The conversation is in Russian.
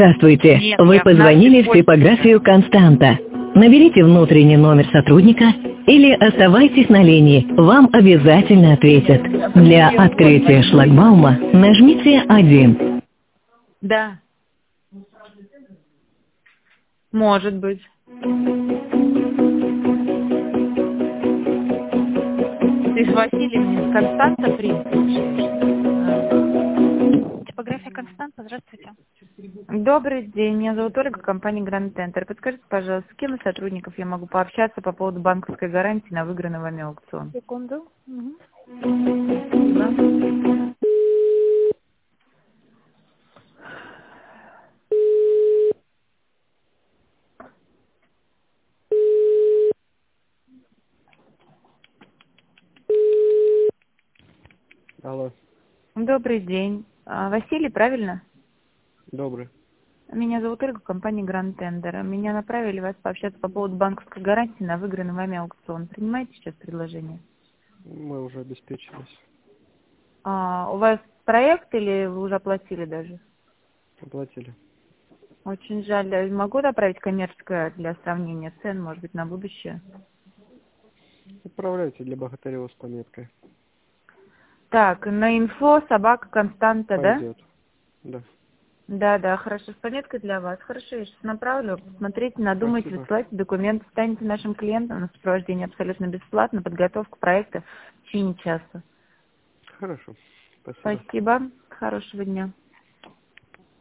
Здравствуйте. Нет, Вы я в позвонили в нашей типографию «Константа». Наберите внутренний номер сотрудника или оставайтесь на линии. Вам обязательно ответят. Для открытия шлагбаума нажмите 1. Да, может быть. Ты же Василий мне с Константа принц. Типография Константа, здравствуйте. Добрый день, меня зовут Ольга, компания Grand Tender. Подскажите, пожалуйста, с кем из сотрудников я могу пообщаться по поводу банковской гарантии на выигранный вами аукцион? Секунду. Мгм. Спасибо. Алло, Добрый день. Василий, правильно? добрый. Меня зовут Ольга, компания Grand Tender. Меня направили вас пообщаться по поводу банковской гарантии на выигранный вами аукцион. Принимаете сейчас предложение? Мы уже обеспечились. У вас проект или вы уже оплатили даже? Оплатили. Очень жаль. Могу направить коммерческое для сравнения цен, может быть, на будущее? Отправляйте для Богатырева с пометкой. Так, на инфо собака Константа, да? Пойдет. Да. Да, хорошо, с пометкой для вас. Хорошо, я сейчас направлю. Посмотрите, надумайте, Спасибо. высылайте документы, станете нашим клиентом на сопровождение абсолютно бесплатно, подготовку проекта в течение часа. Хорошо. Спасибо. Спасибо. Хорошего дня.